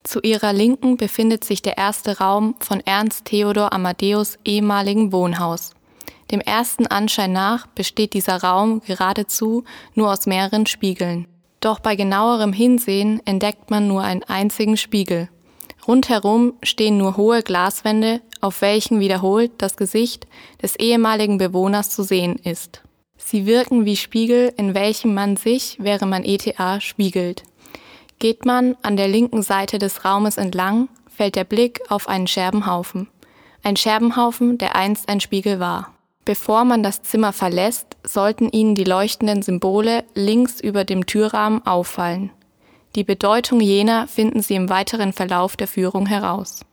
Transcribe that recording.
Zu ihrer Linken befindet sich der erste Raum von Ernst Theodor Amadeus' ehemaligen Wohnhaus. Dem ersten Anschein nach besteht dieser Raum geradezu nur aus mehreren Spiegeln. Doch bei genauerem Hinsehen entdeckt man nur einen einzigen Spiegel. Rundherum stehen nur hohe Glaswände, auf welchen wiederholt das Gesicht des ehemaligen Bewohners zu sehen ist. Sie wirken wie Spiegel, in welchem man sich, während man ETA spiegelt. Geht man an der linken Seite des Raumes entlang, fällt der Blick auf einen Scherbenhaufen. Ein Scherbenhaufen, der einst ein Spiegel war. Bevor man das Zimmer verlässt, sollten Ihnen die leuchtenden Symbole links über dem Türrahmen auffallen. Die Bedeutung jener finden Sie im weiteren Verlauf der Führung heraus.